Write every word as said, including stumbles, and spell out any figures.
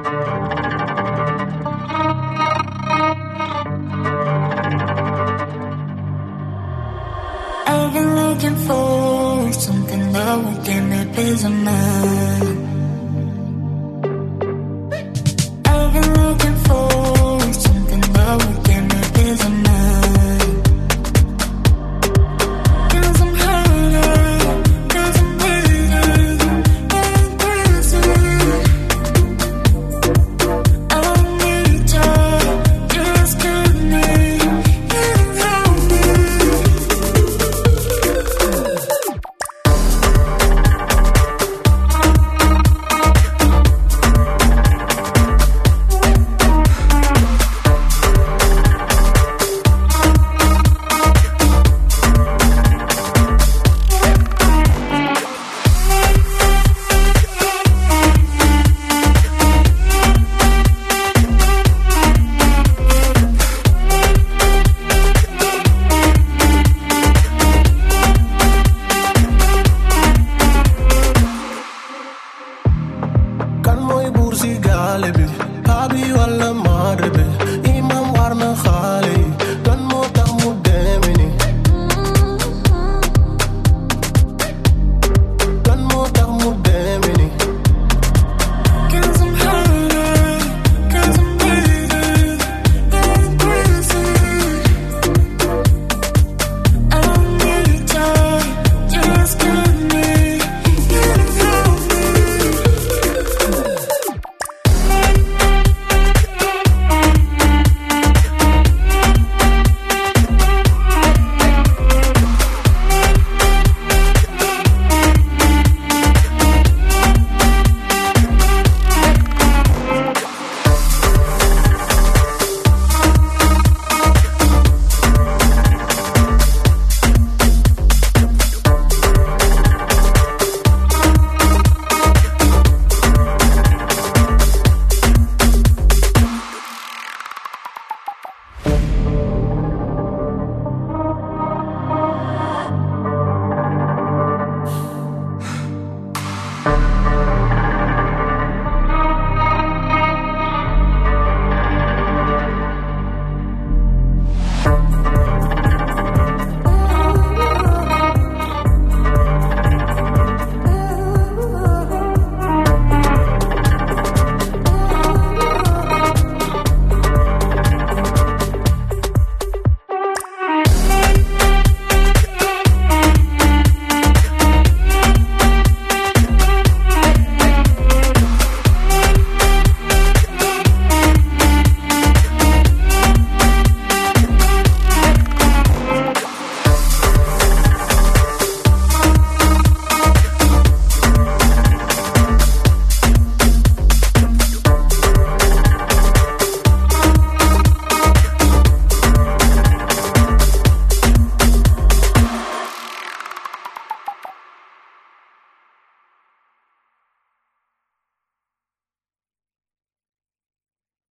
I've been looking for something that would give me peace of mind. I've been looking for something that would give me peace of mind. 'Cause I'm hurting, 'cause I'm bleeding, I'm crazy. I need you, just give me, you help me. Kan mooi boer si gale bi, pabi wala madre bi, imam warna khale